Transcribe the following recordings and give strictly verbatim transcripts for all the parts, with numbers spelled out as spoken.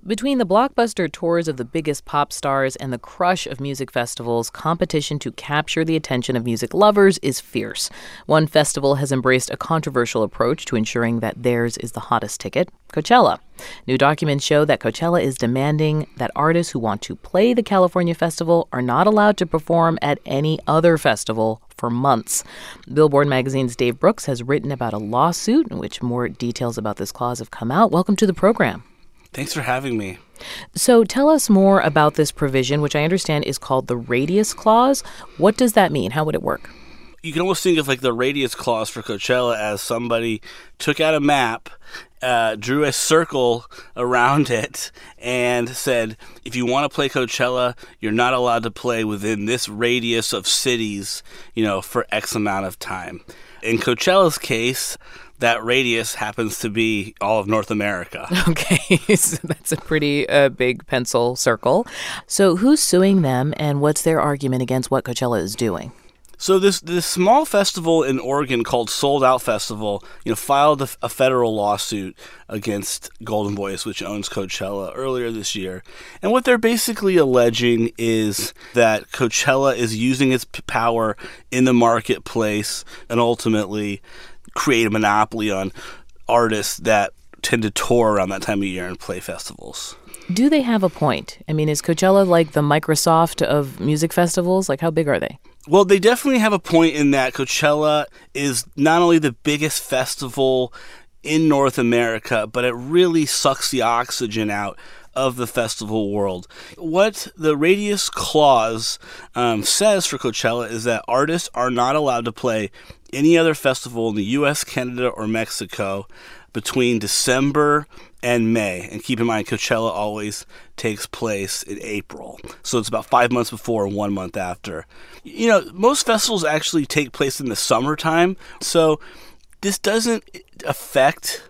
Between the blockbuster tours of the biggest pop stars and the crush of music festivals, competition to capture the attention of music lovers is fierce. One festival has embraced a controversial approach to ensuring that theirs is the hottest ticket, Coachella. New documents show that Coachella is demanding that artists who want to play the California festival are not allowed to perform at any other festival for months. Billboard magazine's Dave Brooks has written about a lawsuit in which more details about this clause have come out. Welcome to the program. Thanks for having me. So tell us more about this provision, which I understand is called the Radius Clause. What does that mean? How would it work? You can almost think of like the Radius Clause for Coachella as somebody took out a map, uh, drew a circle around it, and said, if you want to play Coachella, you're not allowed to play within this radius of cities, you know, for X amount of time. In Coachella's case, that radius happens to be all of North America. Okay, so that's a pretty uh, big pencil circle. So who's suing them, and what's their argument against what Coachella is doing? So this this small festival in Oregon called Sold Out Festival, you know, filed a, a federal lawsuit against Golden Voice, which owns Coachella, earlier this year. And what they're basically alleging is that Coachella is using its p- power in the marketplace and ultimately create a monopoly on artists that tend to tour around that time of year and play festivals. Do they have a point? I mean, is Coachella like the Microsoft of music festivals? Like, how big are they? Well, they definitely have a point in that Coachella is not only the biggest festival in North America, but it really sucks the oxygen out of the festival world. What the Radius Clause um, says for Coachella is that artists are not allowed to play any other festival in the U S, Canada, or Mexico between December and May. And keep in mind, Coachella always takes place in April. So it's about five months before and one month after. You know, most festivals actually take place in the summertime. So this doesn't affect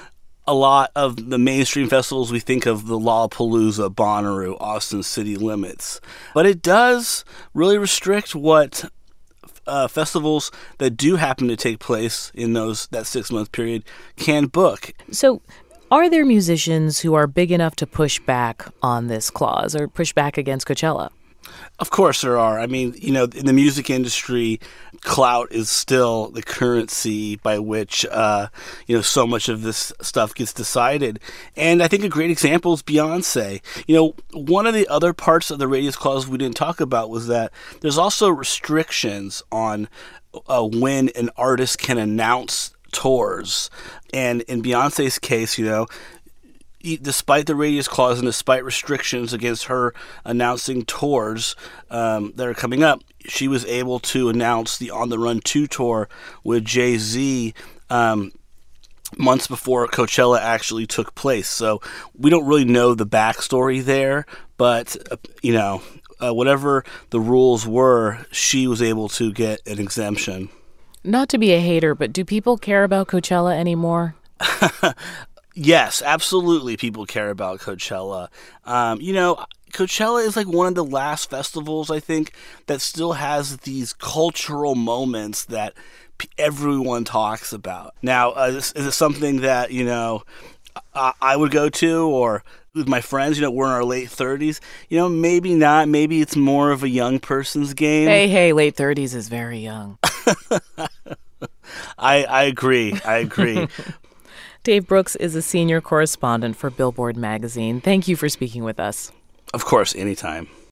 a lot of the mainstream festivals we think of, the Lollapalooza, Bonnaroo, Austin City Limits. But it does really restrict what uh, festivals that do happen to take place in those that six-month period can book. So are there musicians who are big enough to push back on this clause or push back against Coachella? Of course there are. I mean, you know, in the music industry, clout is still the currency by which, uh, you know, so much of this stuff gets decided. And I think a great example is Beyonce. You know, one of the other parts of the Radius Clause we didn't talk about was that there's also restrictions on uh, when an artist can announce tours. And in Beyonce's case, you know, despite the Radius Clause and despite restrictions against her announcing tours um, that are coming up, she was able to announce the On the Run two tour with Jay-Z um, months before Coachella actually took place. So we don't really know the backstory there, but, uh, you know, uh, whatever the rules were, she was able to get an exemption. Not to be a hater, but do people care about Coachella anymore? Yes, absolutely. People care about Coachella. Um, you know, Coachella is like one of the last festivals, I think, that still has these cultural moments that p- everyone talks about. Now, uh, is, is it something that, you know, I, I would go to, or with my friends, you know, we're in our late thirties? You know, maybe not. Maybe it's more of a young person's game. Hey, hey, late thirties is very young. I, I agree. I agree. Dave Brooks is a senior correspondent for Billboard magazine. Thank you for speaking with us. Of course, anytime.